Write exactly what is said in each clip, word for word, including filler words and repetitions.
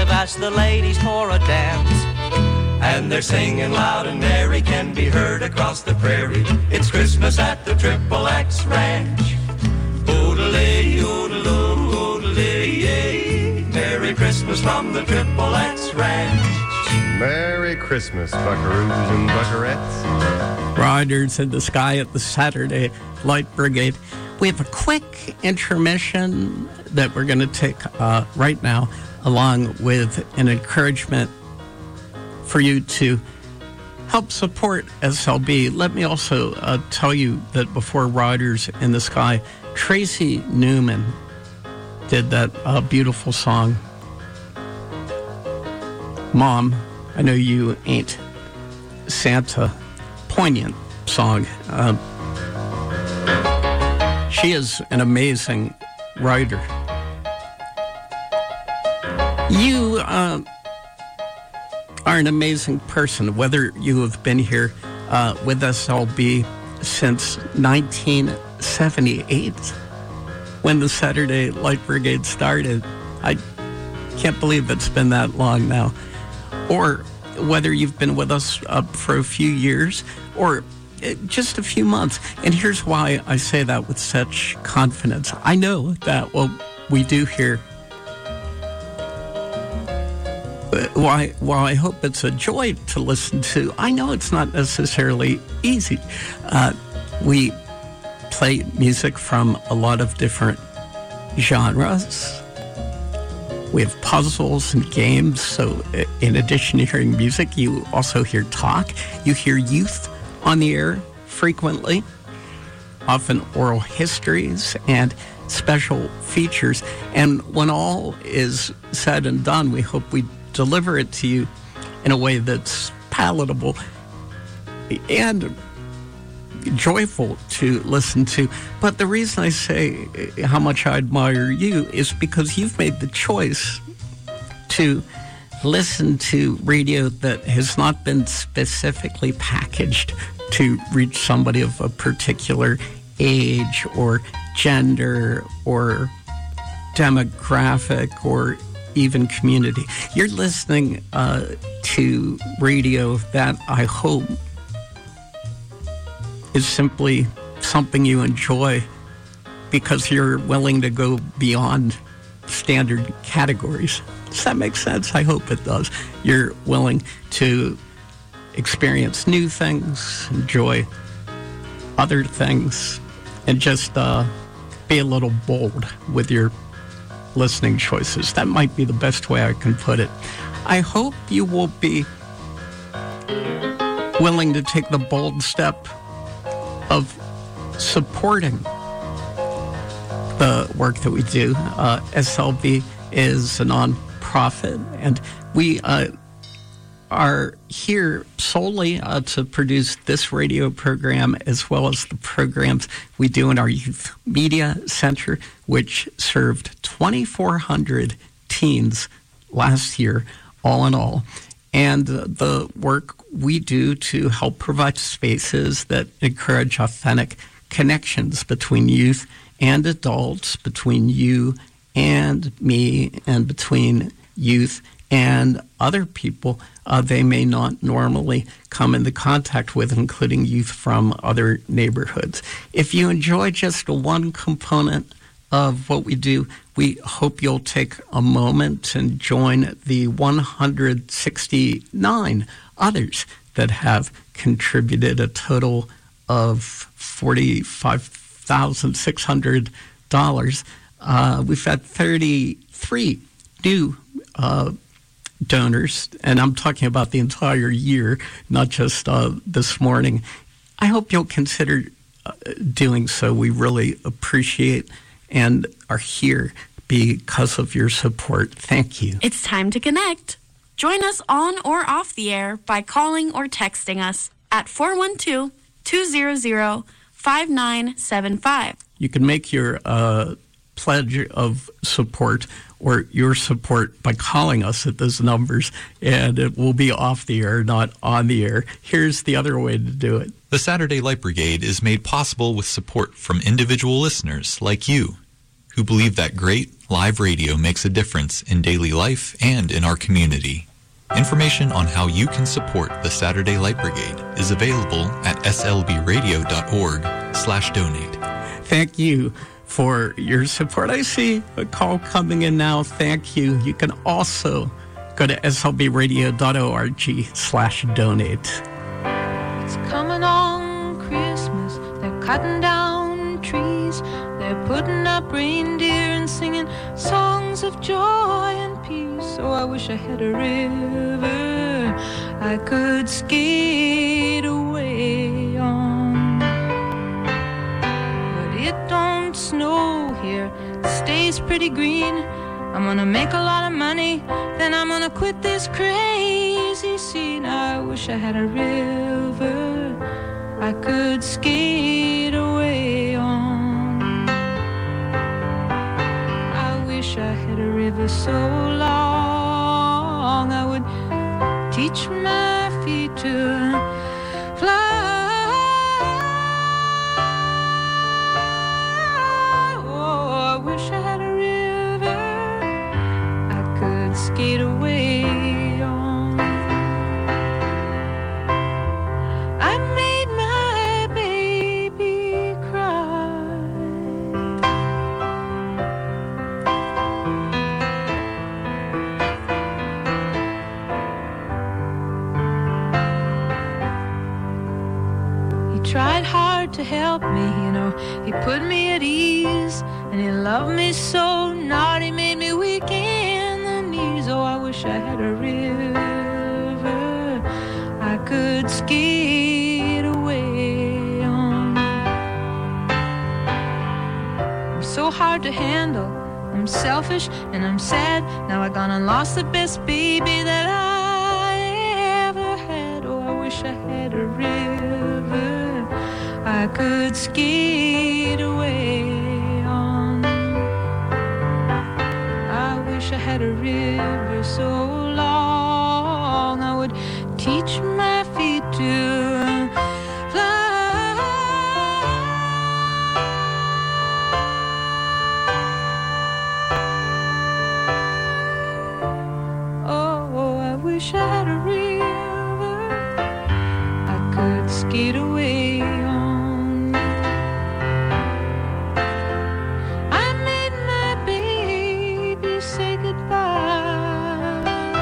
have asked the ladies for a dance. And they're singing loud and merry, can be heard across the prairie. It's Christmas at the Triple X Ranch. Oodalay, oodaloo, oodalay, yay. Merry Christmas from the Triple X Ranch. Merry Christmas, buckaroos and buckarettes. Riders in the Sky at the Saturday Light Brigade. We have a quick intermission that we're going to take uh, right now, along with an encouragement for you to help support S L B. Let me also uh, tell you that before Riders in the Sky, Tracy Newman did that uh, beautiful song, Mom, I Know You Ain't Santa. Poignant song. Uh, she is an amazing writer. You uh, are an amazing person, whether you have been here uh, with S L B since nineteen seventy-eight, when the Saturday Light Brigade started. I can't believe it's been that long now. Or whether you've been with us uh, for a few years or just a few months. And here's why I say that with such confidence. I know that what we do here, While, while I hope it's a joy to listen to, I know it's not necessarily easy. Uh, we play music from a lot of different genres. We have puzzles and games, so in addition to hearing music, you also hear talk. You hear youth on the air frequently, often oral histories and special features. And when all is said and done, we hope we deliver it to you in a way that's palatable and joyful to listen to. But the reason I say how much I admire you is because you've made the choice to listen to radio that has not been specifically packaged to reach somebody of a particular age or gender or demographic or even community. You're listening uh, to radio that I hope is simply something you enjoy because you're willing to go beyond standard categories. Does that make sense? I hope it does. You're willing to experience new things, enjoy other things, and just uh, be a little bold with your listening choices. That might be the best way I can put it. I hope you will be willing to take the bold step of supporting the work that we do. Uh, S L B is a nonprofit, and we uh, are here solely uh, to produce this radio program as well as the programs we do in our Youth Media Center, which served twenty-four hundred teens last year, all in all. And uh, the work we do to help provide spaces that encourage authentic connections between youth and adults, between you and me, and between youth and other people uh, they may not normally come into contact with, including youth from other neighborhoods. If you enjoy just one component of what we do, we hope you'll take a moment and join the one hundred sixty-nine others that have contributed a total of forty-five thousand six hundred dollars. Uh, we've had thirty-three new uh, donors, and I'm talking about the entire year, not just uh, this morning. I hope you'll consider uh, doing so. We really appreciate and are here because of your support. Thank you. It's time to connect. Join us on or off the air by calling or texting us at four one two, two zero zero, five nine seven five. You can make your uh, pledge of support or your support by calling us at those numbers, and it will be off the air, not on the air. Here's the other way to do it. The Saturday Light Brigade is made possible with support from individual listeners like you who believe that great live radio makes a difference in daily life and in our community. Information on how you can support the Saturday Light Brigade is available at s l b radio dot org slash donate. Thank you for your support. I see a call coming in now. Thank you. You can also go to s l b radio dot org slash donate. It's coming on Christmas. They're cutting down trees. They're putting up reindeer and singing songs of joy and peace. Oh, I wish I had a river I could skate away on. But it don't snow here. It stays pretty green. I'm gonna make a lot of money, then I'm gonna quit this crazy scene. I wish I had a river I could skate away on. I wish I had a river so long I would teach my feet to fly. Oh, I wish I had a skate away on. I made my baby cry. He tried hard to help me, you know. He put me at ease, and he loved me so. Not he made me weak in the knees. Oh, I wish I had a river I could skate away on. I'm so hard to handle. I'm selfish and I'm sad. Now I gone and lost the best baby that I ever had. Oh, I wish I had a river I could skate away on. I wish I had a river so long I would teach my feet to fly. Oh, I wish I had a river I could skate away on. I made my baby say goodbye.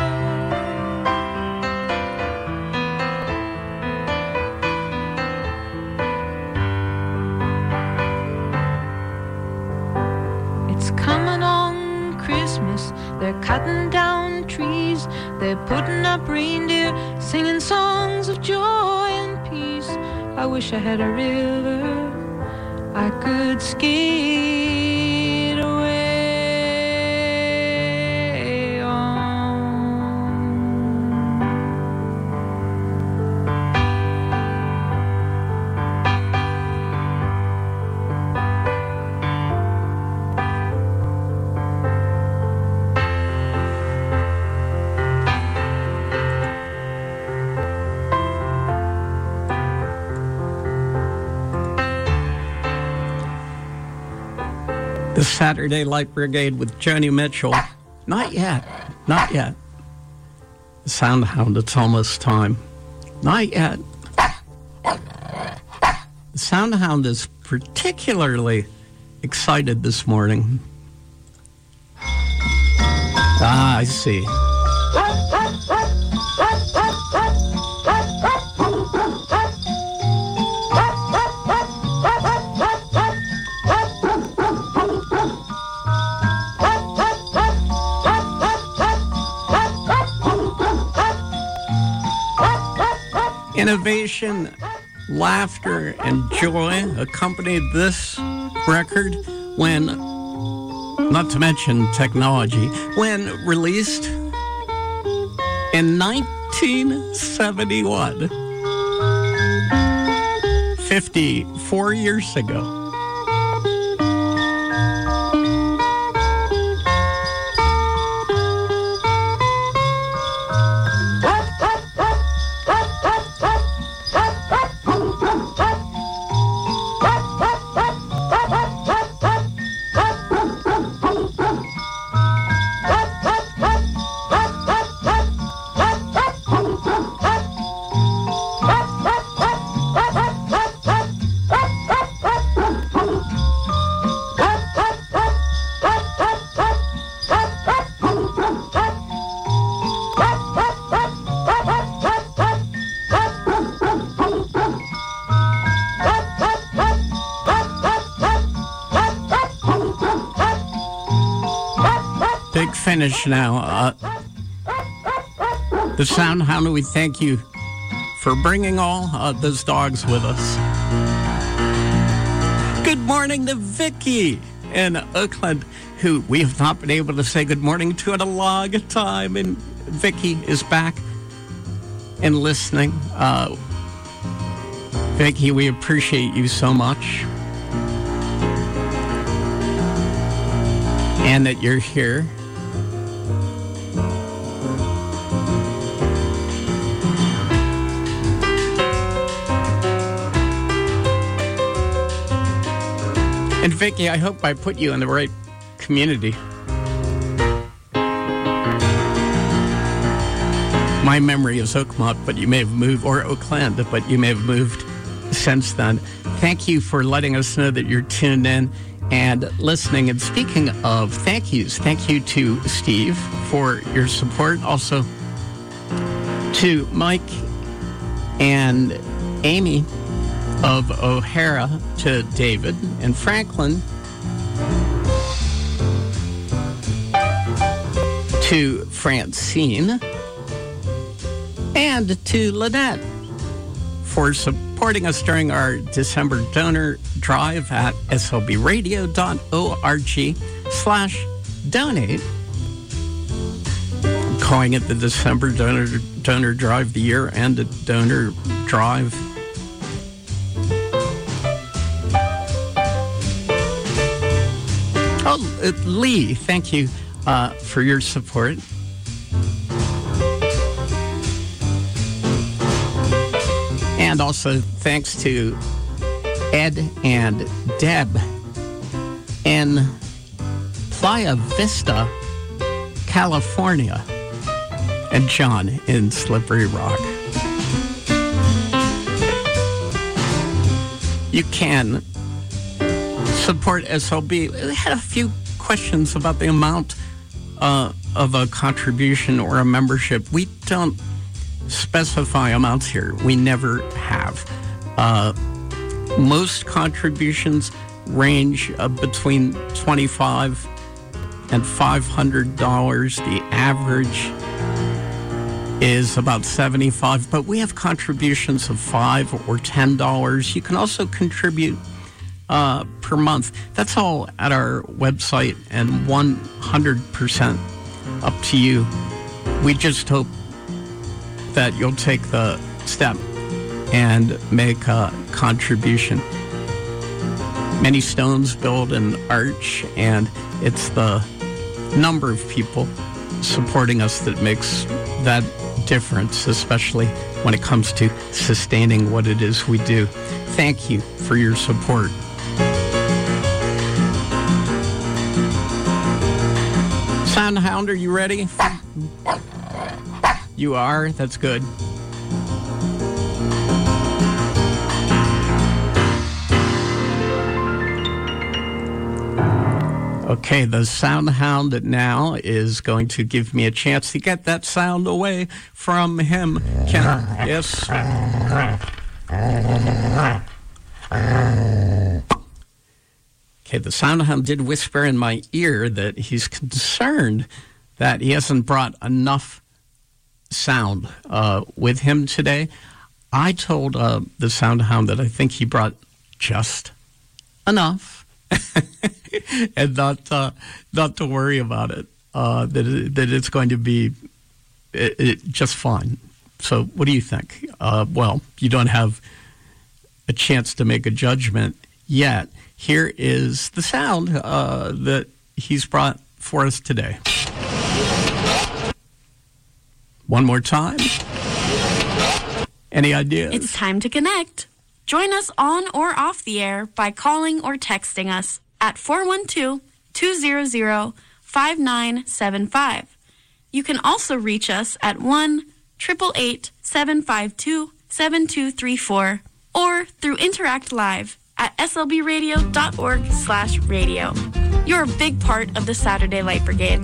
It's coming on Christmas. They're cutting down trees. They're putting up reindeer, singing songs of joy and peace. I wish I had a river I could skate away on. The Saturday Light Brigade with Joni Mitchell. Not yet. Not yet. The Sound Hound, it's almost time. Not yet. The Sound Hound is particularly excited this morning. Ah, I see. Innovation, laughter, and joy accompanied this record when, not to mention technology, when released in nineteen seventy-one, fifty-four years ago. finish now. Uh, the Sound Hound, we thank you for bringing all uh, those dogs with us. Good morning to Vicky in Oakland, who we have not been able to say good morning to in a long time. And Vicky is back and listening. Uh, Vicky, we appreciate you so much. And that you're here. And Vicky, I hope I put you in the right community. My memory is Oakmont, but you may have moved, or Oakland, but you may have moved since then. Thank you for letting us know that you're tuned in and listening. And speaking of thank yous, thank you to Steve for your support. Also to Mike and Amy of O'Hara, to David and Franklin, to Francine, and to Lynette for supporting us during our December donor drive at slbradio dot org slash donate. I'm calling it the December donor donor drive, the year-end donor drive. Oh, uh, Lee, thank you uh, for your support. And also thanks to Ed and Deb in Playa Vista, California, and John in Slippery Rock. You can support S L B. I had a few questions about the amount uh, of a contribution or a membership. We don't specify amounts here. We never have. Uh, most contributions range uh, between twenty-five dollars and five hundred dollars. The average is about seventy-five dollars, but we have contributions of five dollars or ten dollars. You can also contribute uh, per month. That's all at our website and one hundred percent up to you. We just hope that you'll take the step and make a contribution. Many stones build an arch, and it's the number of people supporting us that makes that difference, especially when it comes to sustaining what it is we do. Thank you for your support. Soundhound, are you ready? You are? That's good. Okay, the Soundhound now is going to give me a chance to get that sound away from him. Can I? Yes. Okay, the Soundhound did whisper in my ear that he's concerned that he hasn't brought enough sound uh, with him today. I told uh, the Soundhound that I think he brought just enough. And not uh, not to worry about it, uh, that it, that it's going to be it, it just fine. So what do you think? Uh, well, you don't have a chance to make a judgment yet. Here is the sound uh, that he's brought for us today. One more time. Any ideas? It's time to connect. Join us on or off the air by calling or texting us at four one two, two zero zero, five nine seven five. You can also reach us at one, eight eight eight, seven five two, seven two three four or through Interact Live at slbradio.org slash radio. You're a big part of the Saturday Light Brigade.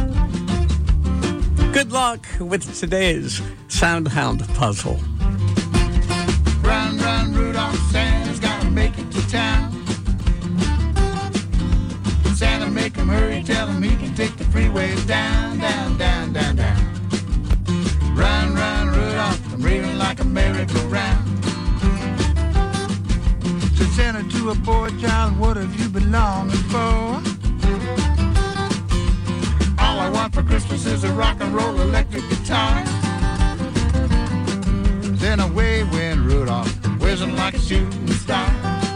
Good luck with today's Soundhound puzzle. Run, run, Rudolph, Santa's gotta make it to town. Santa, make him hurry, tell him he can take the freeway down, down, down, down, down. Run, run, Rudolph, I'm reeling like a merry-go-round. Said Santa to a boy child, what have you been longing for? All I want for Christmas is a rock and roll electric guitar. Then away went Rudolph, whizzing like a shooting star.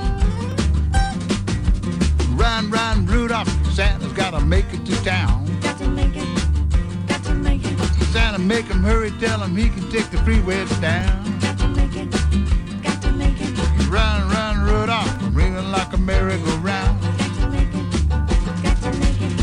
Run, run, Rudolph, Santa's gotta make it to town. Got to make it, got to make it. Santa, make him hurry, tell him he can take the freeways down. Got to make it, got to make it. Run, run, Rudolph, I'm ringing like a merry-go-round. Got to make it, got to make it.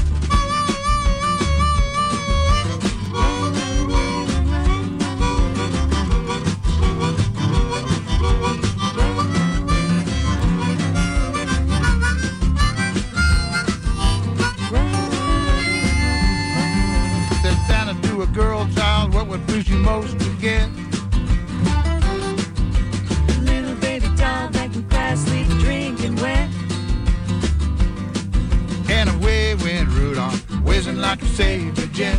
Said Santa to a girl child, what would please you most to get? Little baby doll back in class, sleep, drinking wet. And away went Rudolph, whizzing like a saber jet.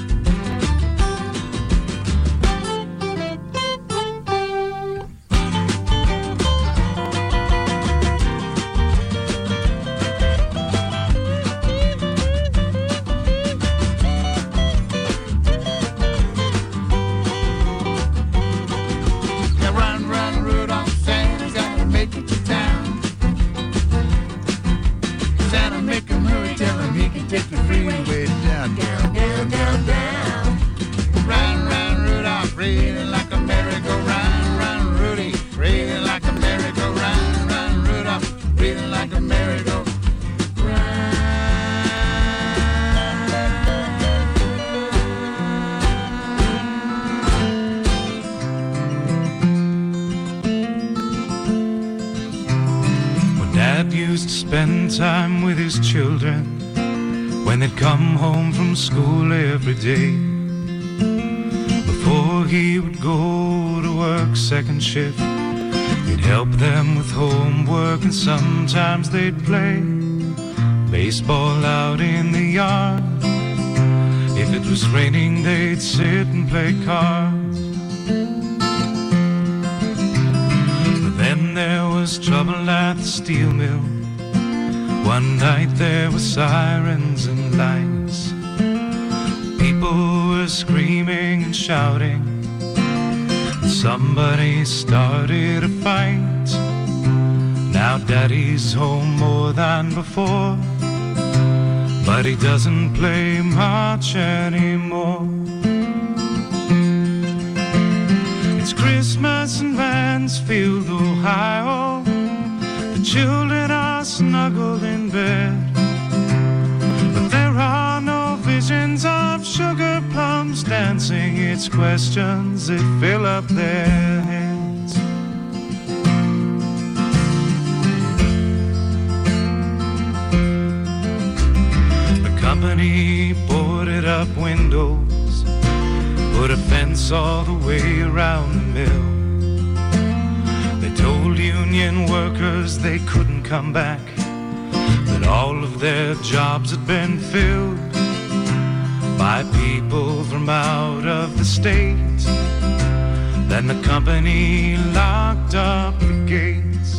Now run, run, Rudolph, Santa's got to make it to town. Santa, make him hurry, tell him he can take the freeway down, down, down, down, down. Run, run, Rudolph, reeling like a merry-go-round. Run, Rudy, reeling like a merry-go-round. Run, Rudolph, reeling like a merry-go-round. When Dad used to spend time with his children, when they'd come home from school every day, before he would go to work second shift, he'd help them with homework and sometimes they'd play baseball out in the yard. If it was raining, they'd sit and play cards. But then there was trouble at the steel mill. One night there were sirens and lights. People were screaming and shouting. Somebody started a fight. Now Daddy's home more than before, but he doesn't play much anymore. It's Christmas in Mansfield, Ohio. The children are snuggled in bed, but there are no visions of sugar plums dancing. It's questions that fill up their heads. The company boarded up windows, put a fence all the way around the mill. They told union workers they couldn't come back, that all of their jobs had been filled by people from out of the state. Then the company locked up the gates.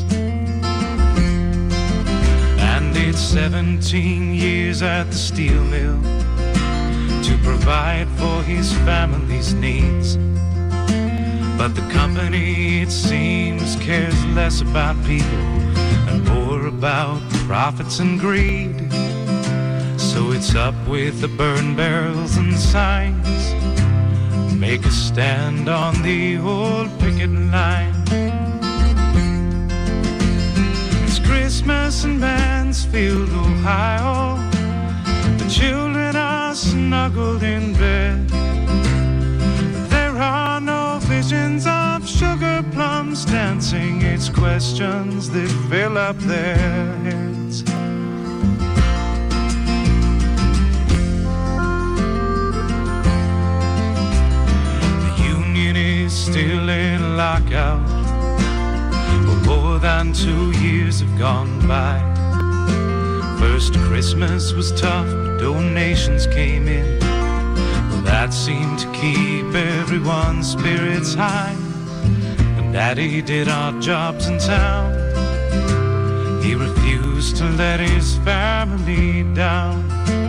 And it's seventeen years at the steel mill to provide for his family's needs. But the company, it seems, cares less about people and more about profits and greed. So it's up with the burn barrels and signs, make a stand on the old picket line. It's Christmas in Mansfield, Ohio. The children are snuggled in bed. There are no visions of sugar plums dancing. It's questions that fill up their heads. Still in lockout, but more than two years have gone by. First Christmas was tough, but donations came in. Well, that seemed to keep everyone's spirits high. And Daddy did odd jobs in town. He refused to let his family down.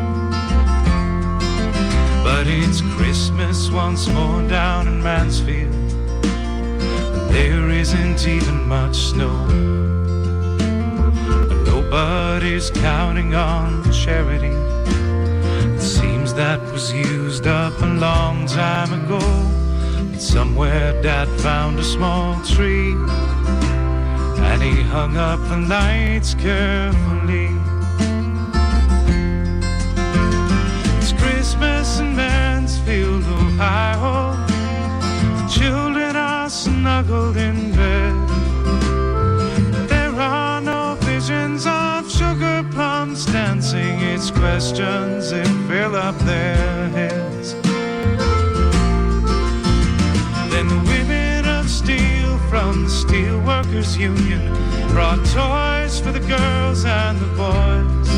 But it's Christmas once more down in Mansfield. There isn't even much snow. But nobody's counting on charity. It seems that was used up a long time ago. But somewhere Dad found a small tree, and he hung up the lights carefully. It's Christmas in Mansfield, Ohio. The children are snuggled in bed. There are no visions of sugar plums dancing. It's questions that fill up their heads. Then the women of steel from the Steel Workers Union brought toys for the girls and the boys.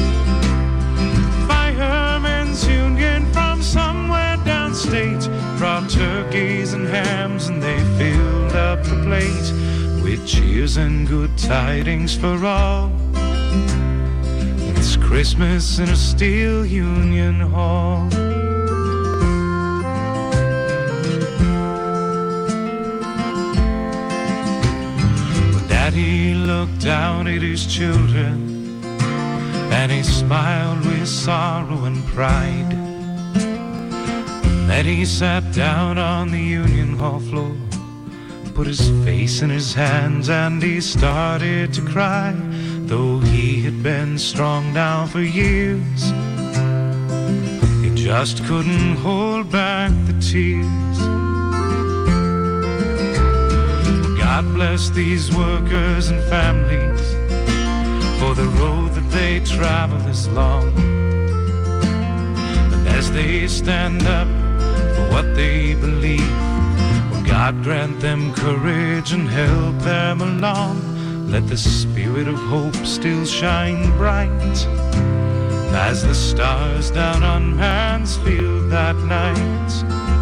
Firemen's Union from somewhere downstate brought turkeys and hams, and they filled up the plate with cheers and good tidings for all. It's Christmas in a Steel Union Hall. He looked down at his children, and he smiled with sorrow and pride. Then he sat down on the Union Hall floor, put his face in his hands, and he started to cry. Though he had been strong now for years, he just couldn't hold back the tears. God bless these workers and families, for the road that they travel is long. And as they stand up for what they believe, well, God grant them courage and help them along. Let the spirit of hope still shine bright as the stars down on Mansfield that night.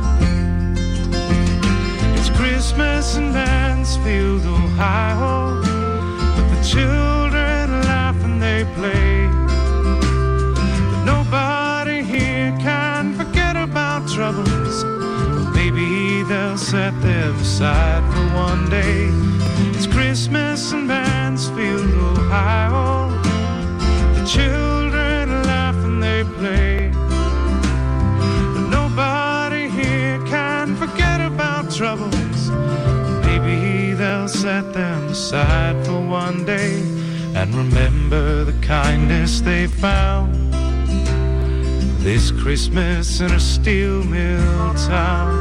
Christmas in Mansfield, Ohio, but the children laugh and they play. But nobody here can forget about troubles. Well, maybe they'll set them aside for one day. It's Christmas in Mansfield, Ohio. The children laugh and they play. But nobody here can forget about troubles. Maybe they'll set them aside for one day and remember the kindness they found this Christmas in a steel mill town.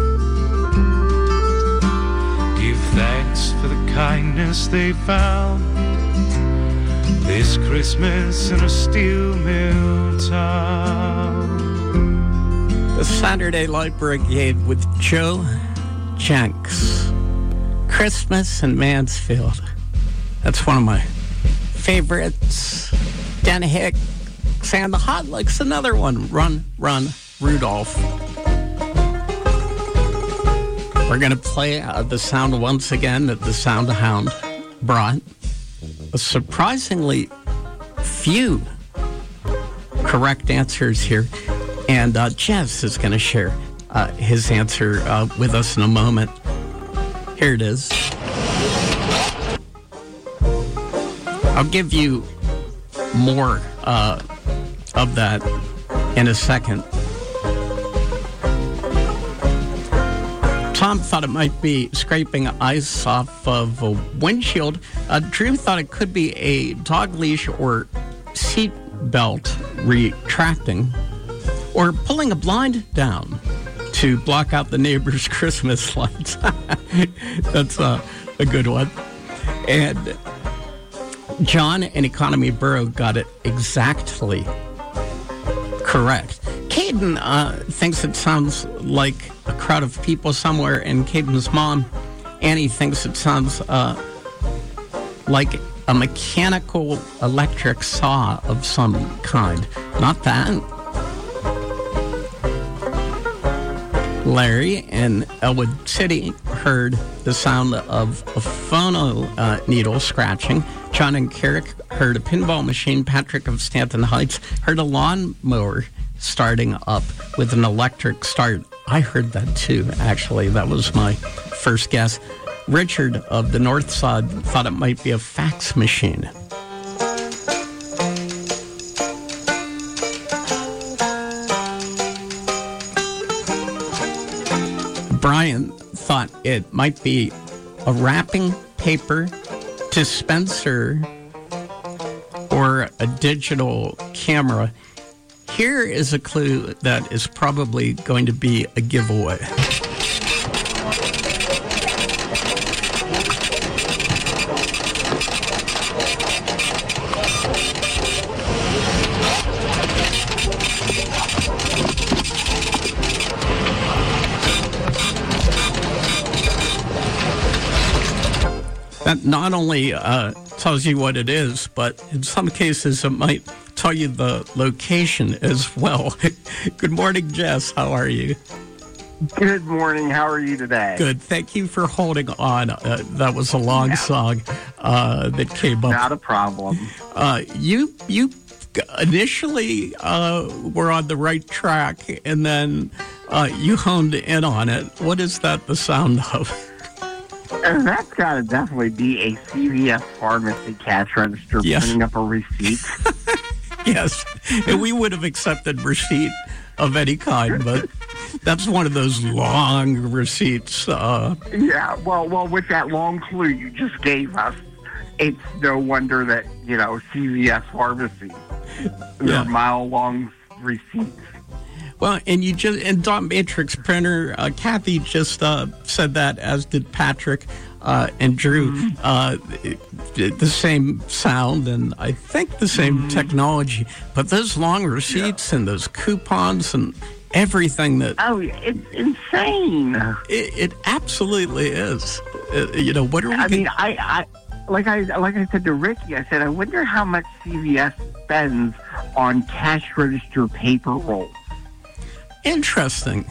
Give thanks for the kindness they found this Christmas in a steel mill town. The Saturday Light Brigade with Joe Jenks. Christmas in Mansfield. That's one of my favorites. Dan Hicks and the Hot Licks, another one. Run, Run, Rudolph. We're going to play uh, the sound once again that the Sound Hound brought. A surprisingly few correct answers here. And uh, Jess is going to share uh, his answer uh, with us in a moment. Here it is. I'll give you more uh, of that in a second. Tom thought it might be scraping ice off of a windshield. Uh, Drew thought it could be a dog leash or seat belt retracting, or pulling a blind down to block out the neighbor's Christmas lights. That's uh, a good one. And John in Economy Borough got it exactly correct. Caden uh, thinks it sounds like a crowd of people somewhere, and Caden's mom, Annie, thinks it sounds uh, like a mechanical electric saw of some kind. Not that. Larry in Elwood City heard the sound of a phono uh, needle scratching. John and Carrick heard a pinball machine. Patrick of Stanton Heights heard a lawnmower starting up with an electric start. I heard that too, actually. That was my first guess. Richard of the North Side thought it might be a fax machine. Brian thought it might be a wrapping paper dispenser or a digital camera. Here is a clue that is probably going to be a giveaway. That not only uh, tells you what it is, but in some cases it might tell you the location as well. Good morning, Jess. How are you? Good morning. How are you today? Good. Thank you for holding on. Uh, that was a long yeah. song uh, that came up. Not a problem. Uh, you you initially uh, were on the right track, and then uh, you honed in on it. What is that the sound of? And that's got to definitely be a C V S pharmacy cash register yes. printing up a receipt. Yes, and we would have accepted receipt of any kind, but that's one of those long receipts. Uh, yeah, well, well, with that long clue you just gave us, it's no wonder that, you know, C V S pharmacy, they're yeah. mile-long receipts. Well, and you just and dot matrix printer. Uh, Kathy just uh, said that, as did Patrick uh, and Drew. Mm-hmm. Uh, the same sound and I think the same mm-hmm. technology, but those long receipts yeah. and those coupons and everything that oh, it's insane. It, it absolutely is. Uh, you know, what are we? I gonna... mean, I, I like I like I said to Ricky. I said, I wonder how much C V S spends on cash register paper rolls. Interesting.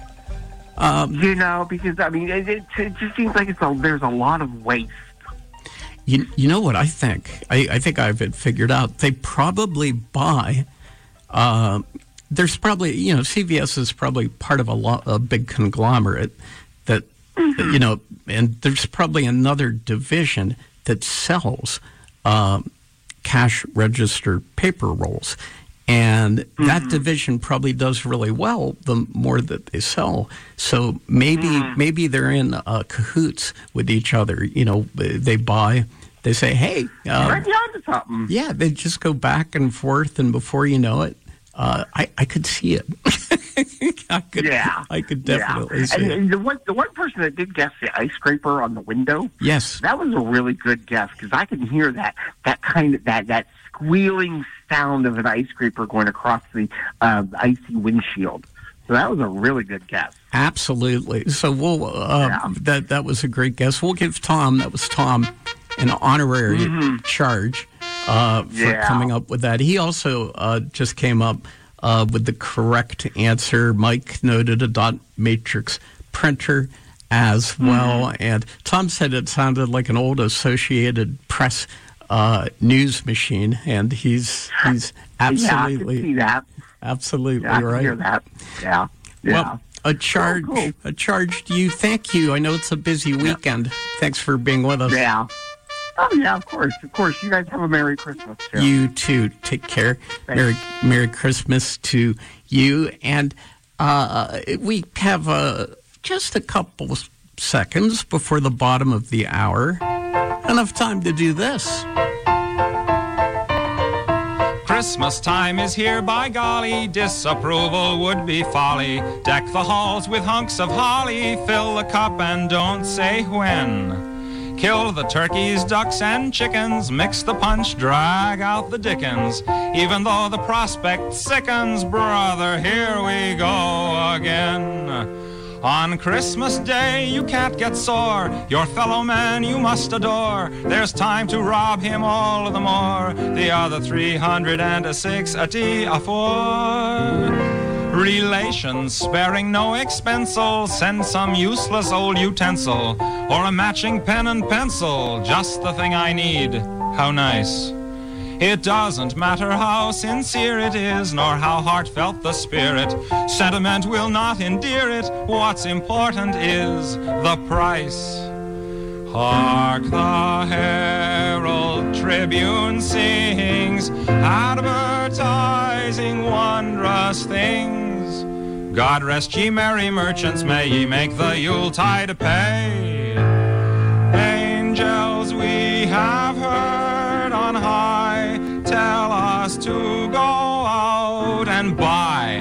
Um, you know, because, I mean, it, it, it just seems like it's a, there's a lot of waste. You, you know what I think? I, I think I've it figured out. They probably buy, uh, there's probably, you know, C V S is probably part of a, lo- a big conglomerate that, mm-hmm. you know, and there's probably another division that sells um, cash register paper rolls. And mm-hmm. that division probably does really well the more that they sell. So maybe mm. maybe they're in uh, cahoots with each other. You know, they buy, they say, hey. Uh, Right down to something. Yeah, they just go back and forth, and before you know it, uh, I, I could see it. I could, yeah. I could definitely yeah. see and, it. And the one, the one person that did guess the ice scraper on the window, yes, that was a really good guess, because I can hear that that kind of that that squealing sound of an ice scraper going across the uh, icy windshield. So that was a really good guess. Absolutely. So we'll uh, yeah. that that was a great guess. We'll give Tom, that was Tom, an honorary mm-hmm. charge uh, for yeah. coming up with that. He also uh, just came up uh, with the correct answer. Mike noted a dot matrix printer as well. Mm-hmm. And Tom said it sounded like an old Associated Press uh, news machine, and he's he's absolutely yeah, I can see that. Absolutely yeah, I can right. hear that. Yeah. yeah. Well, a charge, cool, cool. a charge to you. Thank you. I know it's a busy weekend. Yeah. Thanks for being with us. Yeah. Oh yeah, of course, of course. You guys have a Merry Christmas too. You too. Take care. Thanks. Merry Merry Christmas to you. And uh, we have uh, just a couple seconds before the bottom of the hour. Enough time to do this. Christmas time is here, by golly, disapproval would be folly. Deck the halls with hunks of holly, fill the cup and don't say when. Kill the turkeys, ducks, and chickens, mix the punch, drag out the dickens. Even though the prospect sickens, brother, here we go again. On Christmas Day you can't get sore. Your fellow man you must adore. There's time to rob him all the more. The other three hundred and six a day afore. Relations sparing no expensel. Send some useless old utensil or a matching pen and pencil. Just the thing I need. How nice. It doesn't matter how sincere it is, nor how heartfelt the spirit. Sentiment will not endear it. What's important is the price. Hark, the Herald Tribune sings, advertising wondrous things. God rest ye merry merchants, may ye make the Yuletide pay. Angels we have heard on high tell us to go out and buy.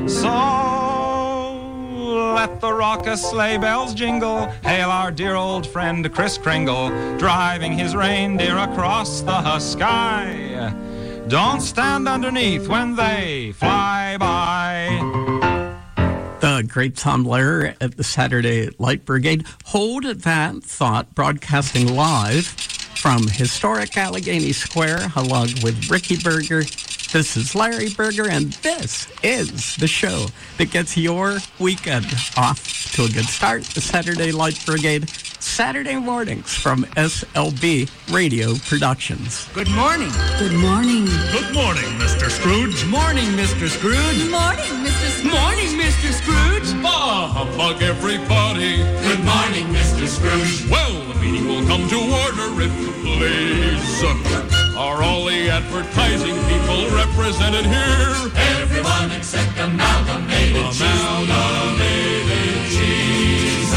So let the raucous sleigh bells jingle. Hail our dear old friend Kris Kringle, driving his reindeer across the sky. Don't stand underneath when they fly by. The great Tom Lehrer at the Saturday Light Brigade. Hold that thought, broadcasting live from historic Allegheny Square, along with Ricky Berger. This is Larry Berger, and this is the show that gets your weekend off to a good start. The Saturday Light Brigade, Saturday mornings from S L B Radio Productions. Good morning. Good morning. Good morning, Mister Scrooge. Morning, Mister Scrooge. Morning, Mister Scrooge. Morning, Mister Scrooge. Bah, humbug, everybody. Good morning, Mister Scrooge. Well, the meeting will come to order, if you please. Are all the advertising people represented here? Everyone except Amalgamated Cheese. Amalgamated Cheese.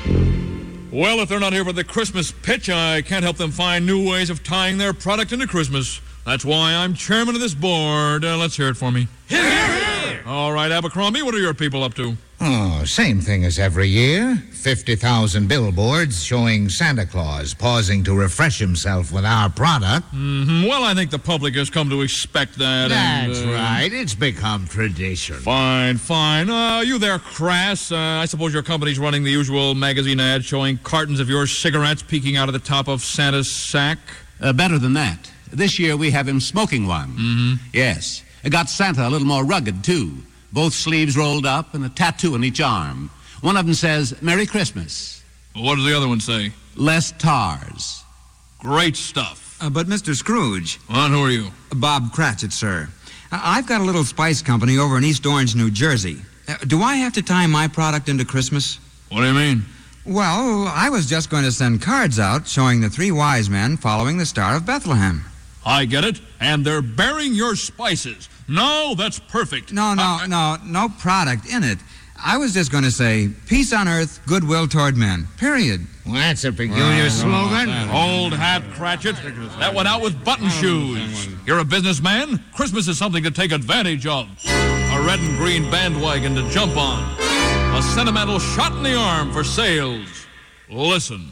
Well, if they're not here for the Christmas pitch, I can't help them find new ways of tying their product into Christmas. That's why I'm chairman of this board. Uh, let's hear it for me. Hear, hear! All right, Abercrombie, what are your people up to? Oh, same thing as every year. fifty thousand billboards showing Santa Claus pausing to refresh himself with our product. Mm-hmm. Well, I think the public has come to expect that. That's and, uh, right. It's become tradition. Fine, fine. Uh, you there, Crass? Uh, I suppose your company's running the usual magazine ad showing cartons of your cigarettes peeking out of the top of Santa's sack? Uh, better than that. This year we have him smoking one. Mm-hmm. Yes. It got Santa a little more rugged, too. Both sleeves rolled up and a tattoo on each arm. One of them says, Merry Christmas. What does the other one say? Less tars. Great stuff. Uh, but, Mister Scrooge. Well, who are you? Bob Cratchit, sir. Uh, I've got a little spice company over in East Orange, New Jersey. Uh, do I have to tie my product into Christmas? What do you mean? Well, I was just going to send cards out showing the three wise men following the Star of Bethlehem. I get it. And they're bearing your spices. No, that's perfect. No, no, I, I, no, no product in it. I was just going to say, peace on earth, goodwill toward men. Period. Well, that's a peculiar slogan. Old hat, Cratchit. That went out with button shoes. You're a businessman. Christmas is something to take advantage of. A red and green bandwagon to jump on. A sentimental shot in the arm for sales. Listen.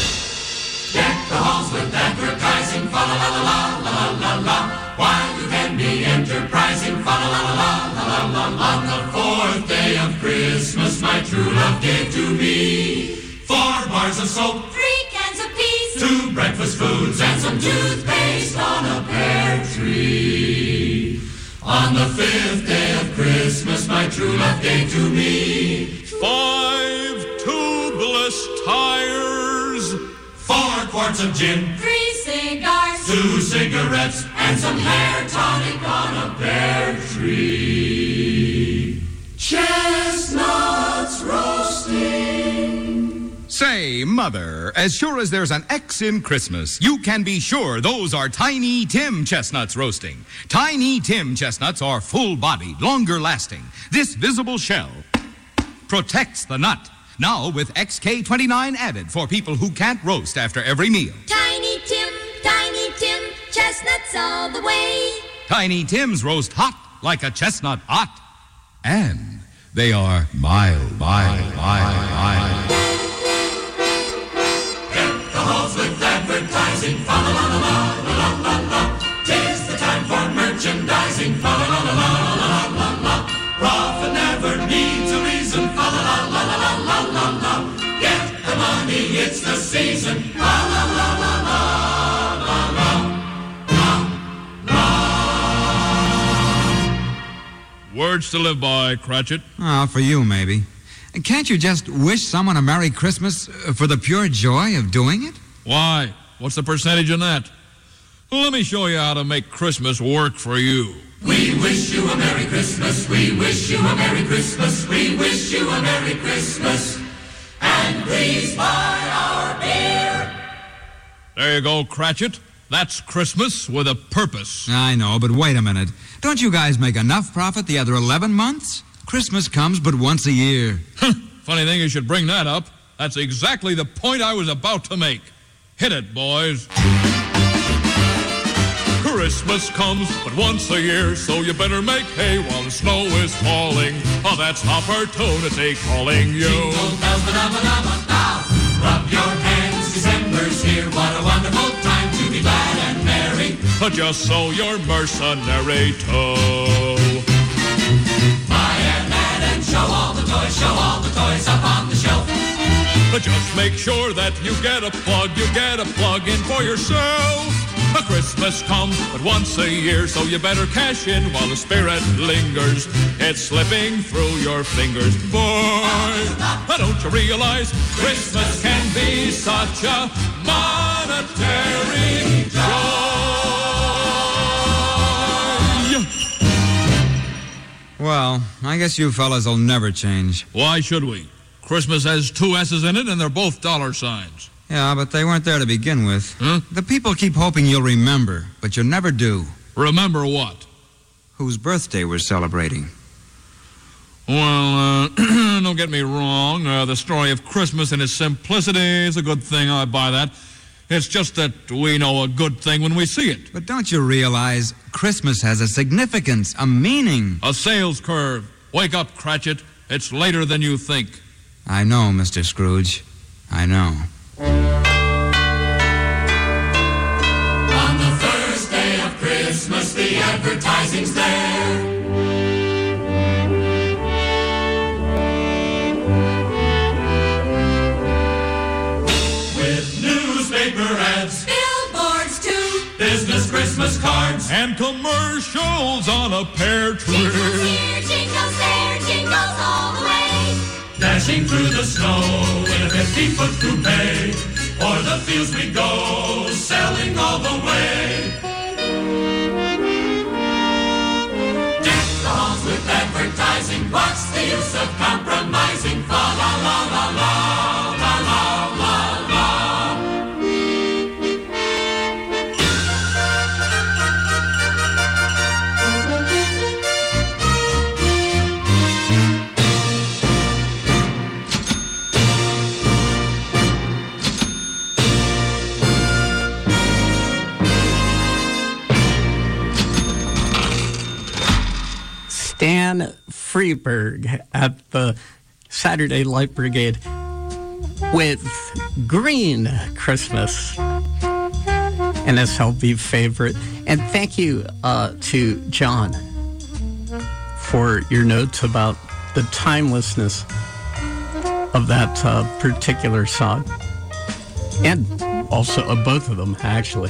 Deck the halls with advertising, fa la la la la la la la. While you can be enterprising, fa la la la la la la. On the fourth day of Christmas, my true love gave to me four bars of soap, three cans of peas, two breakfast foods, and some toothpaste on a pear tree. On the fifth day of Christmas, my true love gave to me five tubeless tires, four quarts of gin, three cigars, two cigarettes, and some hair tonic on a pear tree. Chestnuts roasting. Say, Mother, as sure as there's an X in Christmas, you can be sure those are Tiny Tim chestnuts roasting. Tiny Tim chestnuts are full-bodied, longer-lasting. This visible shell protects the nut. Now with X K twenty-nine added for people who can't roast after every meal. Tiny Tim, Tiny Tim, chestnuts all the way. Tiny Tims roast hot like a chestnut hot. And they are mild, mild, mild, mild. Deck the halls with advertising, fa la la la la la la la. Tis the time for merchandising, fa la la la la la la la. Profit never needs a reason, fa la la la la la la. season. La la la la la la la la la. Words to live by, Cratchit. Oh, for you, maybe. Can't you just wish someone a Merry Christmas uh, for the pure joy of doing it? Why? What's the percentage in that? Let me show you how to make Christmas work for you. We wish you a Merry Christmas. We wish you a Merry Christmas. We wish you a Merry Christmas. And please buy our beer. There you go, Cratchit. That's Christmas with a purpose. I know, but wait a minute. Don't you guys make enough profit the other eleven months? Christmas comes but once a year. Funny thing you should bring that up. That's exactly the point I was about to make. Hit it, boys. Christmas comes but once a year, so you better make hay while the snow is falling. Oh, that's opportunity calling you. Jingle bells, ba-da-ba-da-ba-da. Rub your hands, December's here. What a wonderful time to be glad and merry. Just so you're mercenary too. Show all the toys, show all the toys up on the shelf. Just make sure that you get a plug, you get a plug in for yourself. A Christmas comes but once a year, so you better cash in while the spirit lingers. It's slipping through your fingers, boy. Don't you realize Christmas can be such a monetary joy? Well, I guess you fellas will never change. Why should we? Christmas has two S's in it, and they're both dollar signs. Yeah, but they weren't there to begin with. Huh? The people keep hoping you'll remember, but you never do. Remember what? Whose birthday we're celebrating. Well, uh, don't get me wrong. Uh, the story of Christmas in its simplicity is a good thing. I buy that. It's just that we know a good thing when we see it. But don't you realize Christmas has a significance, a meaning? A sales curve. Wake up, Cratchit. It's later than you think. I know, Mister Scrooge. I know. On the first day of Christmas, the advertising's there. Newspaper ads, billboards too, business Christmas cards, and commercials on a pear tree. Jingles here, jingles there, jingles all the way. Dashing through the snow in a fifty-foot coupe, o'er the fields we go, selling all the way. Deck the halls with advertising, what's the use of compromising? Fa la la la la, la la la la. Stan Freeberg at the Saturday Light Brigade with Green Christmas, an S L B favorite. And thank you uh, to John for your notes about the timelessness of that uh, particular song. And also of both of them, actually.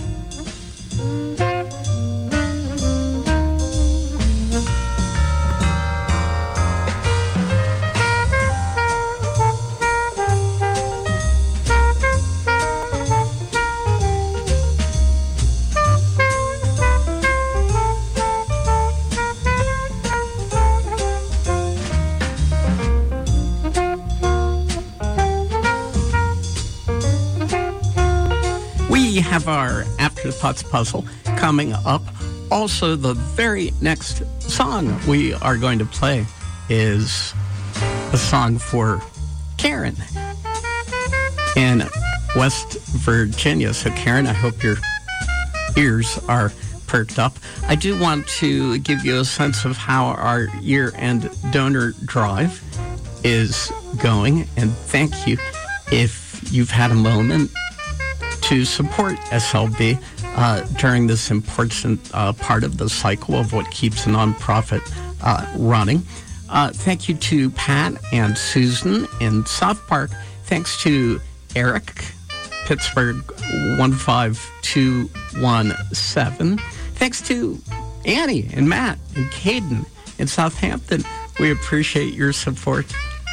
We have our After the Pots puzzle coming up. Also, the very next song we are going to play is a song for Karen in West Virginia. So, Karen, I hope your ears are perked up. I do want to give you a sense of how our year-end donor drive is going, and thank you if you've had a moment to support S L B uh, during this important uh, part of the cycle of what keeps a nonprofit uh, running. Uh, thank you to Pat and Susan in South Park. Thanks to Eric Pittsburgh one five two one seven. Thanks to Annie and Matt and Caden in Southampton. We appreciate your support.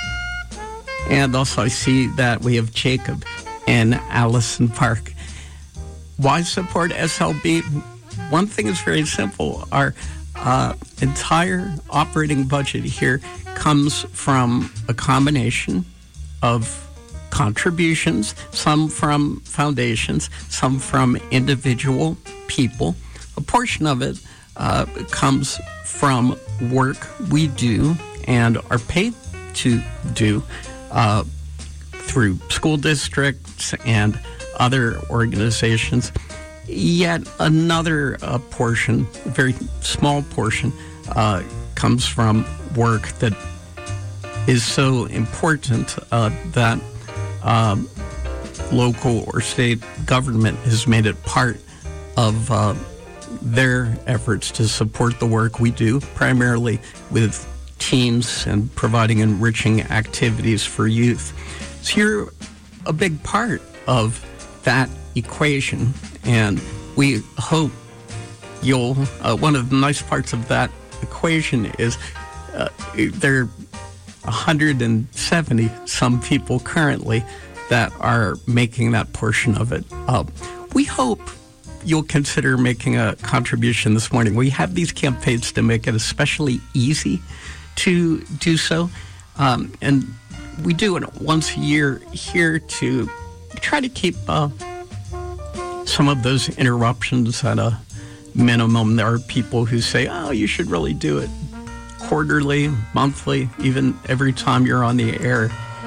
And also I see that we have Jacob in Allison Park. Why support S L B? One thing is very simple. Our uh, entire operating budget here comes from a combination of contributions, some from foundations, some from individual people. A portion of it uh, comes from work we do and are paid to do uh, through school districts and other organizations. Yet another uh, portion, a very small portion, uh, comes from work that is so important uh, that um, local or state government has made it part of uh, their efforts to support the work we do, primarily with teens and providing enriching activities for youth. So you're a big part of that equation, and we hope you'll, uh, one of the nice parts of that equation is uh, there are one hundred seventy some people currently that are making that portion of it up. We hope you'll consider making a contribution this morning. We have these campaigns to make it especially easy to do so, um, and we do it once a year here to try to keep uh, some of those interruptions at a minimum. There are people who say, oh, you should really do it quarterly, monthly, even every time you're on the air.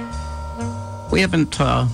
We haven't uh,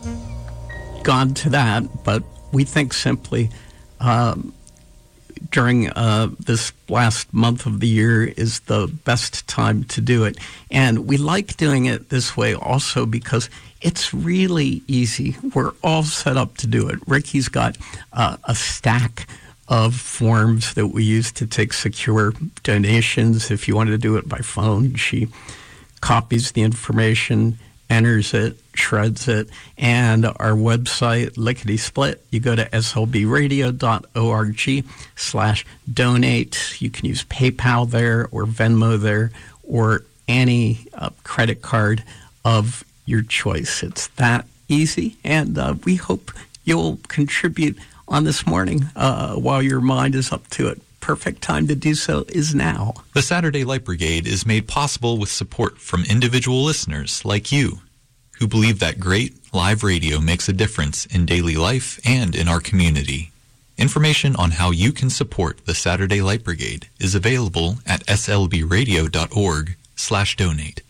gone to that, but we think simply um, during uh, this last month of the year is the best time to do it. And we like doing it this way also because it's really easy. We're all set up to do it. Ricky's got uh, a stack of forms that we use to take secure donations. If you want to do it by phone, she copies the information, enters it, shreds it, and our website, Lickety Split, you go to slbradio.org slash donate. You can use PayPal there or Venmo there or any uh, credit card of your choice. It's that easy, and uh, we hope you'll contribute on this morning uh, while your mind is up to it. Perfect time to do so is now. The Saturday Light Brigade is made possible with support from individual listeners like you, who believe that great live radio makes a difference in daily life and in our community. Information on how you can support the Saturday Light Brigade is available at slbradio.org slash donate.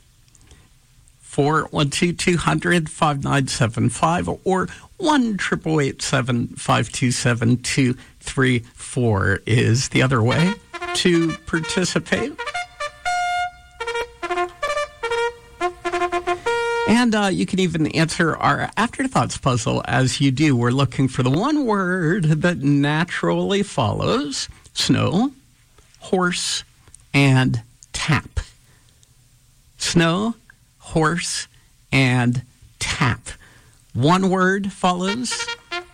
four one two, two hundred, five nine seven five or one eight eight eight, seven five two seven, two three four is the other way to participate. And uh, you can even answer our Afterthoughts puzzle as you do. We're looking for the one word that naturally follows snow, horse, and tap. Snow, horse, and tap. One word follows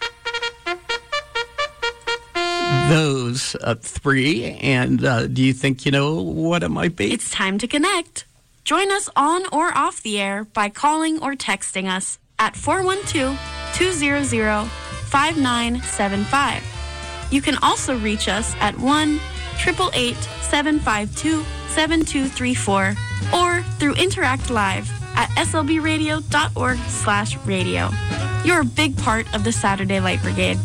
those uh, three. And uh, do you think you know what it might be? It's time to connect. Join us on or off the air by calling or texting us at four one two, two zero zero, five nine seven five. You can also reach us at one eight eight eight, seven five two, seven two three four or through Interact Live at slbradio.org slash radio. You're a big part of the Saturday Light Brigade.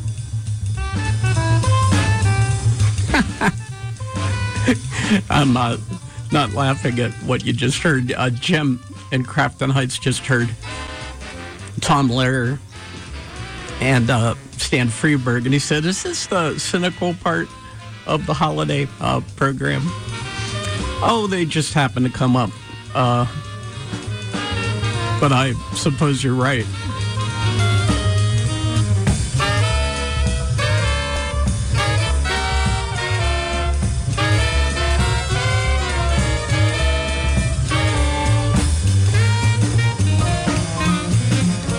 I'm uh, not laughing at what you just heard. Uh, Jim in Crafton Heights just heard Tom Lehrer and uh, Stan Freeberg, and he said, is this the cynical part of the holiday uh, program? Oh, they just happened to come up. Uh, but I suppose you're right.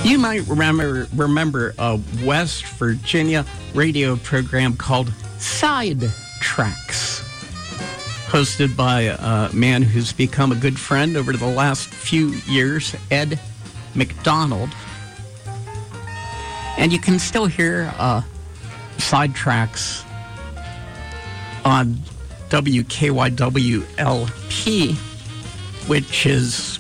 You might remember remember a West Virginia radio program called Sidetracks, hosted by a man who's become a good friend over the last few years, Ed McDonald. And you can still hear uh, Sidetracks on W K Y W L P, which is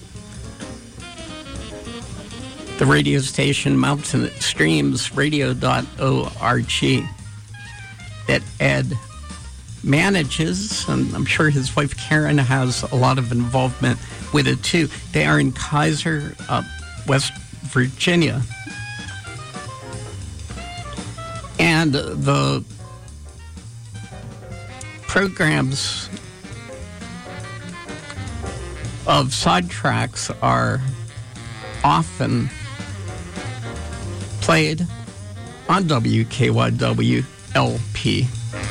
the radio station Mountain Streams Radio dot org that Ed manages, and I'm sure his wife Karen has a lot of involvement with it too. They are in Kaiser, uh, West Virginia. And the programs of Sidetracks are often played on W K Y W L P.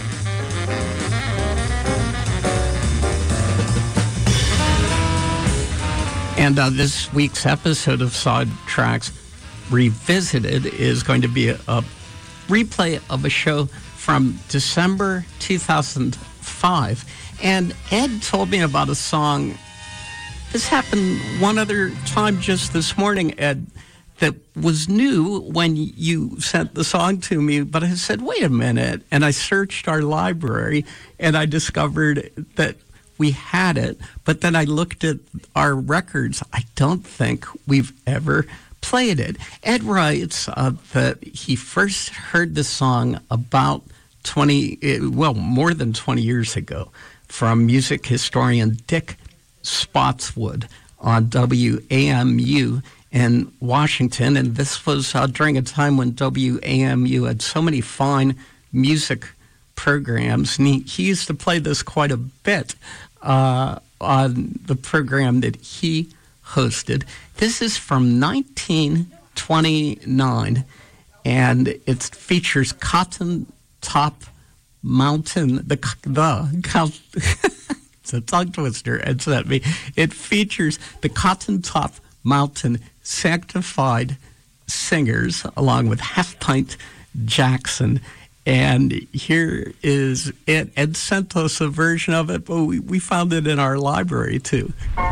And uh, this week's episode of Sidetracks Revisited is going to be a, a replay of a show from December two thousand five. And Ed told me about a song. This happened one other time just this morning, Ed, that was new when you sent the song to me. But I said, wait a minute. And I searched our library and I discovered that we had it. But then I looked at our records. I don't think we've ever played it. Ed writes uh, that he first heard the song about twenty, well, more than twenty years ago from music historian Dick Spotswood on W A M U in Washington. And this was uh, during a time when W A M U had so many fine music programs. And he, he used to play this quite a bit uh, on the program that he hosted. This is from nineteen twenty-nine, and it features Cotton Top Mountain, the, the it's a tongue twister, and sent me. It features the Cotton Top Mountain Sanctified Singers, along with Half Pint Jackson. And here is it. Ed sent us a version of it, but we, we found it in our library, too.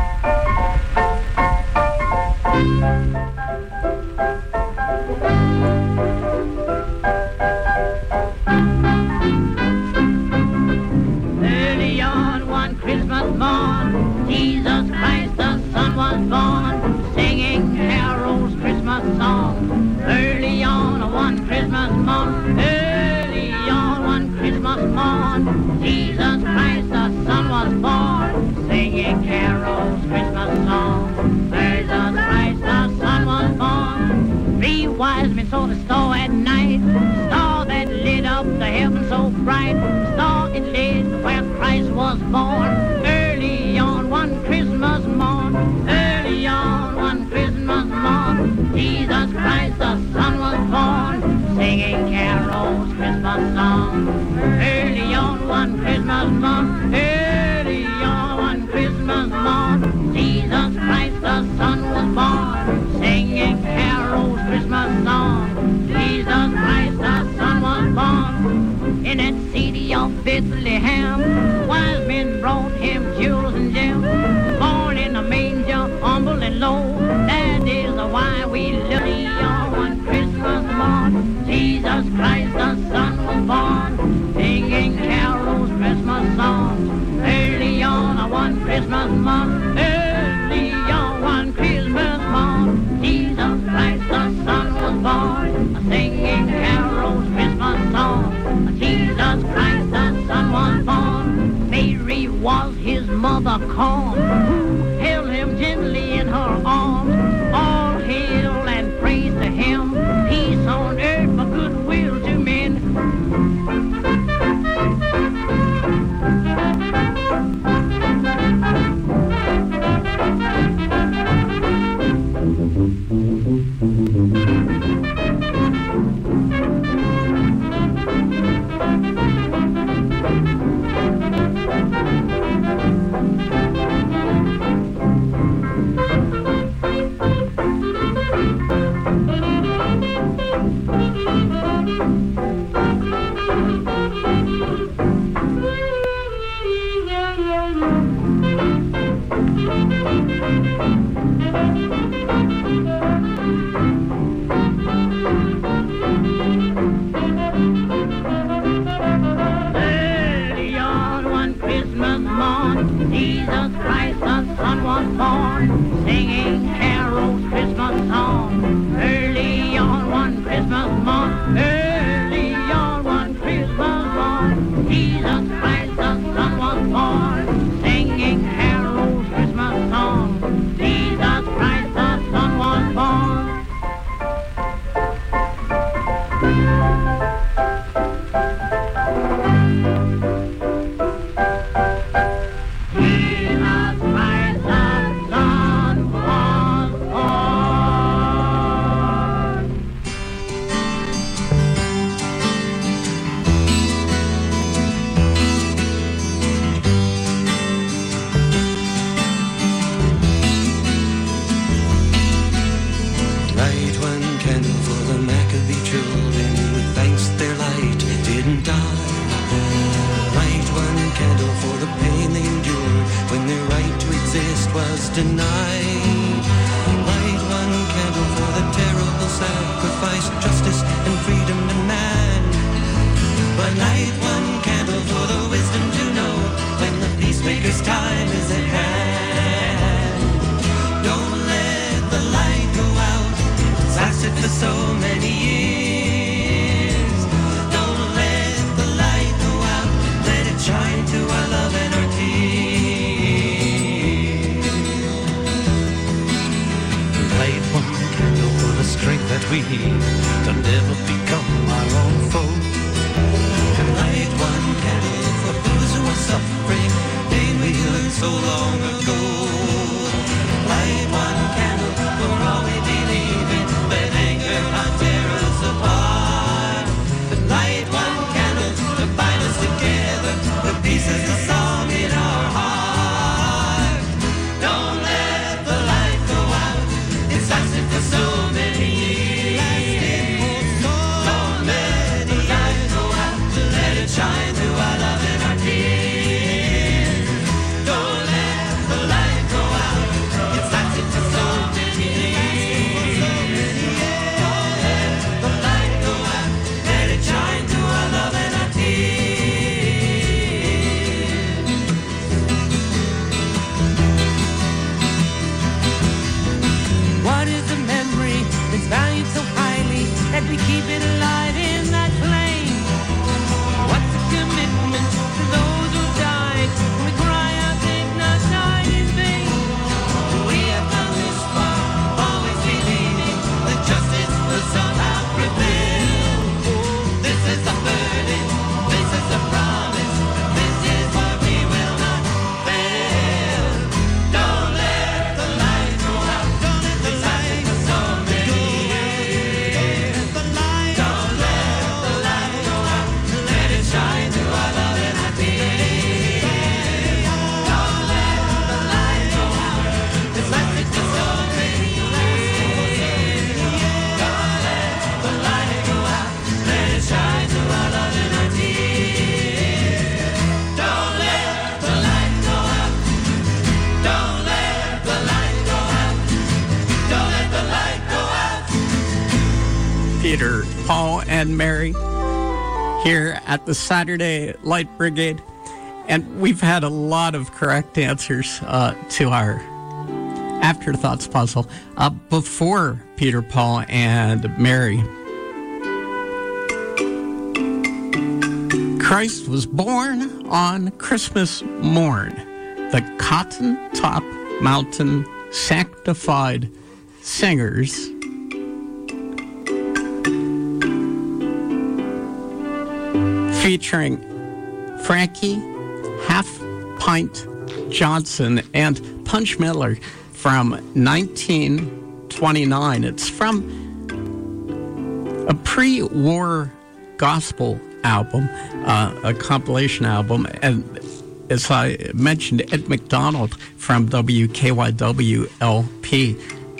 Early on one Christmas morn, Jesus Christ the Son was born, singing carols, Christmas songs. Early on one Christmas morn, early on one Christmas morn, Jesus Christ the Son was born, singing carols, Christmas songs. Jesus Christ the Son was born. Three wise men saw the star at night, star that lit up the heaven so bright, star it lit where Christ was born. Early on one Christmas morn, early on one Christmas morn, Jesus Christ the Son was born, singing carols, Christmas songs. Early on one Christmas morn, early on one Christmas morn, Jesus Christ the Son was born, singing carols, Christmas songs. Jesus denied. Light one candle for the terrible sacrifice, justice and freedom demand. But light one candle for the wisdom to know when the peacemaker's time is at hand. Don't let the light go out, it's lasted for so many years. Don't let the light go out, let it shine to our love and our tears. Light one candle for the strength that we need to never become our own foe. And light one candle for those who are suffering, pain we learned so long ago. Light one candle for all we believe in, let anger not tear us apart. And light one candle to bind us together, the peace is the song in our heart. Don't let the light go out, it's lasted for so many years. Don't let the light go out, let it shine through our love and our tears. Don't let the light go out, it's lasted for so many years. Don't let the light go out, let it shine through our love and our tears. What is a memory that's valued so highly that we keep it alive in that flame? What's a commitment to those who died? We cry out, they've not died in vain. We have come this far, always believing that justice will somehow prevail. This is the burden, this is the promise, this is what we will not fail. Don't let the light go out, don't let the light go so many years. Don't let the light go out, let it shine through our love and our tears. Don't let the light go out, it's lasted for so many years. Don't let the light go out, let it shine through our love and our tears. Don't let the light go out, don't let the light go out, don't let the light go out. Peter, Paul, and Mary here at the Saturday Light Brigade. And we've had a lot of correct answers uh, to our Afterthoughts puzzle. Uh, before Peter, Paul, and Mary, Christ was born on Christmas morn. The Cotton Top Mountain Sanctified Singers featuring Frankie Half Pint Johnson and Punch Miller from nineteen twenty-nine. It's from a pre-war gospel album, uh, a compilation album, and as I mentioned, Ed McDonald from W K Y W L P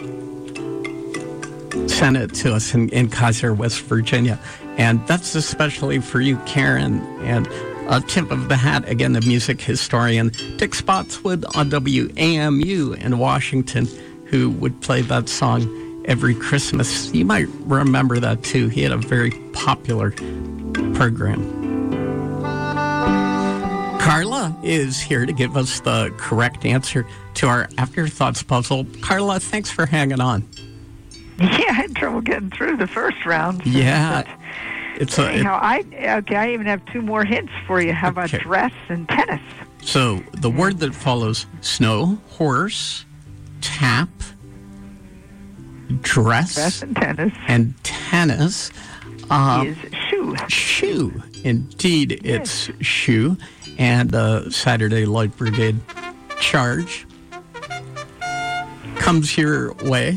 sent it to us in, in Kaiser, West Virginia. And that's especially for you, Karen. And a tip of the hat, again, the music historian Dick Spotswood on W A M U in Washington, who would play that song every Christmas. You might remember that, too. He had a very popular program. Carla is here to give us the correct answer to our Afterthoughts puzzle. Carla, thanks for hanging on. Yeah, I had trouble getting through the first round. Yeah. It's a, anyhow, I okay. I even have two more hints for you. How about Okay. dress and tennis? So the word that follows: snow, horse, tap, dress, Dress and tennis. and tennis. Uh, Is shoe. Shoe. Indeed, it's shoe. And uh, Saturday Light Brigade charge comes your way.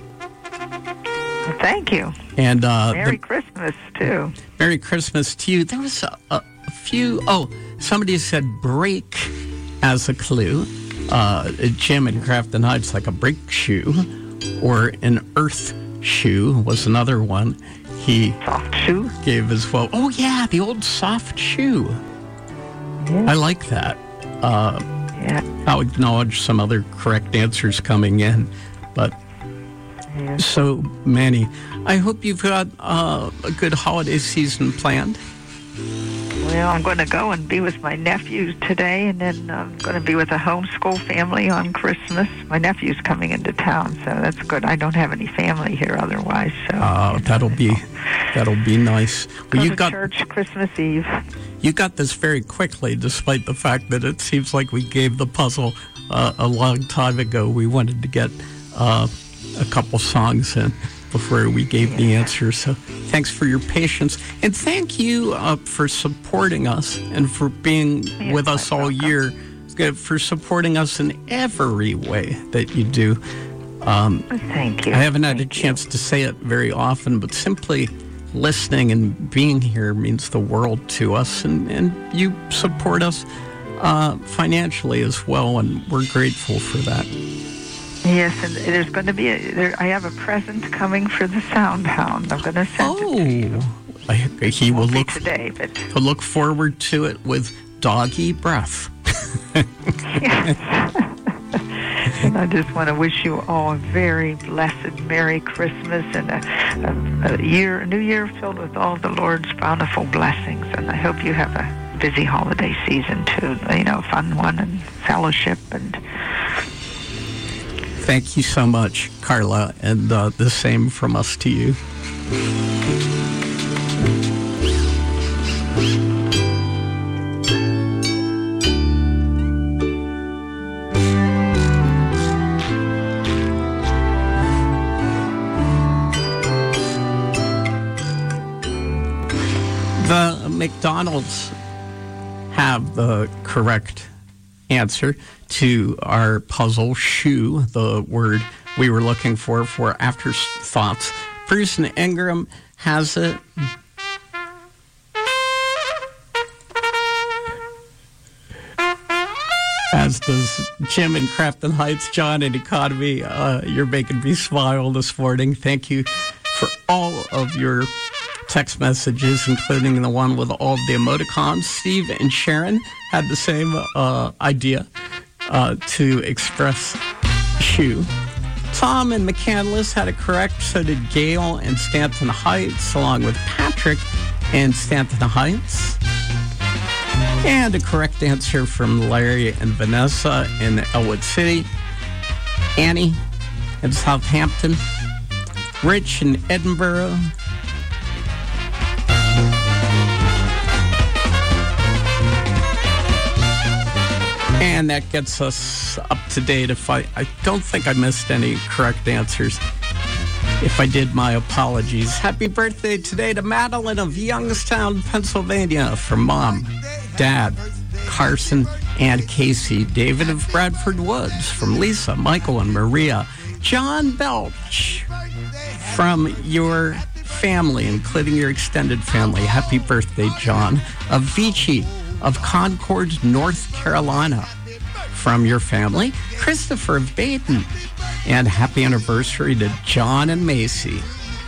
Thank you. And uh, Merry the- Christmas, too. Merry Christmas to you. There was a, a, a few. Oh, somebody said break as a clue. Uh, Jim in Grafton Heights, like a brake shoe, or an earth shoe was another one. He soft shoe gave as well. Oh yeah, the old soft shoe. I like that. Uh, yet. I'll acknowledge some other correct answers coming in, but Yeah. so many. I hope you've got uh, a good holiday season planned. Well, I'm going to go and be with my nephews today, and then I'm going to be with a homeschool family on Christmas. My nephew's coming into town, so that's good. I don't have any family here otherwise, so Uh, that'll be that'll be nice. go Well, you to got church Christmas Eve. you got this very quickly, despite the fact that it seems like we gave the puzzle uh, a long time ago. We wanted to get uh, a couple songs in before we gave the answer. So thanks for your patience. And thank you uh, for supporting us and for being Yes, with us all year, uh, for supporting us in every way that you do. Um, Thank you. I haven't had a chance to say it very often, but simply listening and being here means the world to us. And, and you support us uh, financially as well, and we're grateful for that. Yes, and there's going to be a, there, I have a present coming for the Sound Hound. I'm going to send it to you. I, he will look today, but he'll look forward to it with doggy breath. And I just want to wish you all a very blessed Merry Christmas and a, a, a year, a new year filled with all the Lord's bountiful blessings. And I hope you have a busy holiday season too. You know, fun one and fellowship and. Thank you so much, Carla, and uh, the same from us to you. The McDonald's have the correct answer to our puzzle, shoe, the word we were looking for for afterthoughts. Bruce and Ingram has it. As does Jim in Crafton Heights, John in Economy. Uh, you're making me smile this morning. Thank you for all of your text messages, including the one with all of the emoticons. Steve and Sharon had the same uh, idea uh, to express shoe. Tom and McCandless had it correct. So did Gail in Stanton Heights, along with Patrick in Stanton Heights. And a correct answer from Larry and Vanessa in Elwood City. Annie in Southampton. Rich in Edinburgh. And that gets us up to date. If I, I don't think I missed any correct answers. If I did, my apologies. Happy birthday today to Madeline of Youngstown, Pennsylvania, from Mom, Dad, Carson, and Casey. David of Bradford Woods, from Lisa, Michael, and Maria. John Belch, from your family, including your extended family. Happy birthday, John. Avicii of Concord, North Carolina, from your family. Christopher of Baden. And happy anniversary to John and Macy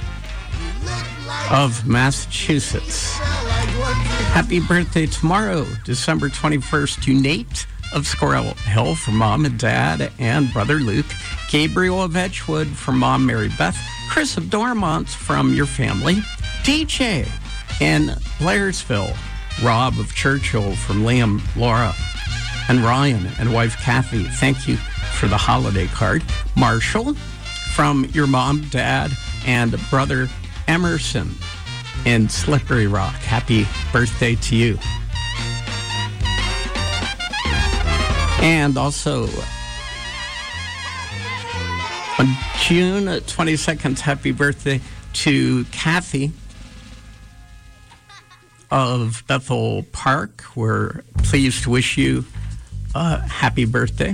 of Massachusetts. Happy birthday tomorrow, December twenty-first, to Nate of Squirrel Hill, from Mom and Dad and Brother Luke. Gabriel of Edgewood, from Mom Mary Beth. Chris of Dormont, from your family. D J in Blairsville. Rob of Churchill, from Liam, Laura, and Ryan and wife Kathy. Thank you for the holiday card. Marshall from your mom, dad, and brother Emerson in Slippery Rock. Happy birthday to you. And also on June twenty-second, happy birthday to Kathy of Bethel Park. We're pleased to wish you a happy birthday.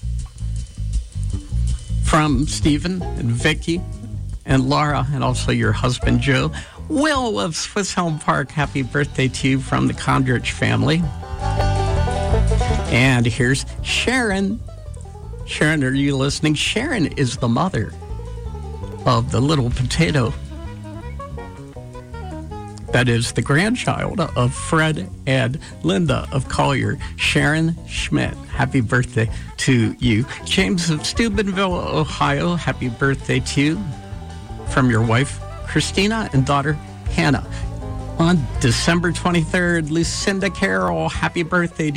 From Stephen and Vicky and Laura, and also your husband Joe. Will of Swiss Elm Park, happy birthday to you from the Condrich family. And here's Sharon. Sharon, are you listening? Sharon is the mother of the little potato that is the grandchild of Fred and Linda of Collier. Sharon Schmidt, happy birthday to you. James of Steubenville, Ohio, happy birthday to you. From your wife, Christina, and daughter, Hannah. On December twenty-third, Lucinda Carroll, happy birthday to